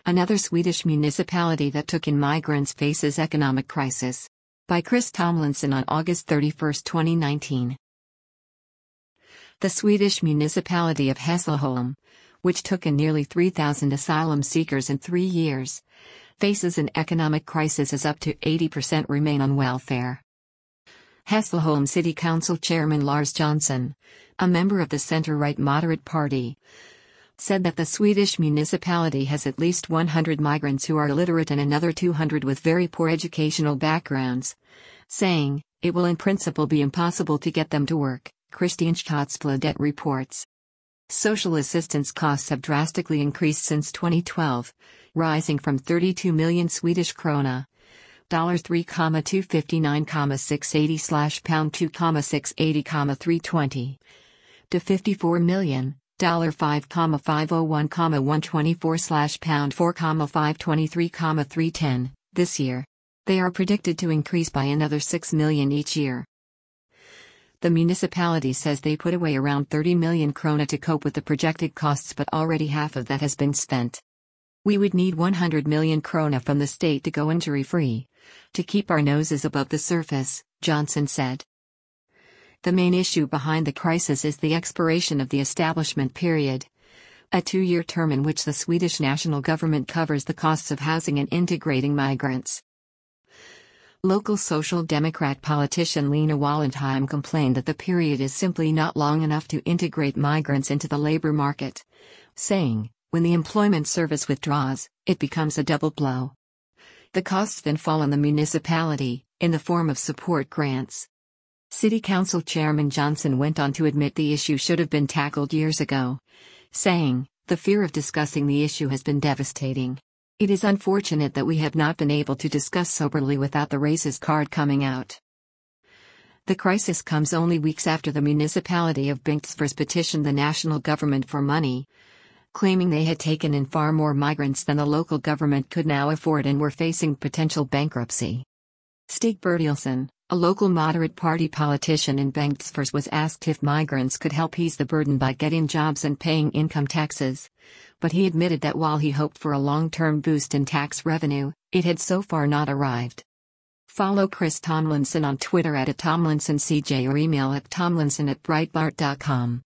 Another Swedish municipality that took in migrants faces economic crisis. By Chris Tomlinson on August 31, 2019. The Swedish municipality of Hässleholm, which took in nearly 3,000 asylum seekers in 3 years, faces an economic crisis as up to 80% remain on welfare. Hässleholm City Council Chairman Lars Johnson, a member of the centre-right Moderate Party, said that the Swedish municipality has at least 100 migrants who are illiterate and another 200 with very poor educational backgrounds, saying, "It will in principle be impossible to get them to work," Kristianstadsbladet reports. Social assistance costs have drastically increased since 2012, rising from 32 million Swedish krona, $3,259,680 / pound 2,680,320, to 54 million. $5,501,124 / pound 4,523,310 this year. They are predicted to increase by another 6 million each year. The municipality says they put away around 30 million krona to cope with the projected costs, but already half of that has been spent. "We would need 100 million krona from the state to go injury-free, to keep our noses above the surface," Johnson said. The main issue behind the crisis is the expiration of the establishment period, a 2-year term in which the Swedish national government covers the costs of housing and integrating migrants. Local Social Democrat politician Lena Wallentheim complained that the period is simply not long enough to integrate migrants into the labor market, saying, "When the employment service withdraws, it becomes a double blow." The costs then fall on the municipality, in the form of support grants. City Council Chairman Johnson went on to admit the issue should have been tackled years ago, saying, "The fear of discussing the issue has been devastating. It is unfortunate that we have not been able to discuss soberly without the racist card coming out." The crisis comes only weeks after the municipality of Bengtsfors petitioned the national government for money, claiming they had taken in far more migrants than the local government could now afford and were facing potential bankruptcy. Stig Bertilsson, a local Moderate Party politician in Bengtsfors, was asked if migrants could help ease the burden by getting jobs and paying income taxes, but he admitted that while he hoped for a long-term boost in tax revenue, it had so far not arrived. Follow Chris Tomlinson on Twitter @TomlinsonCJ or email at tomlinson@breitbart.com.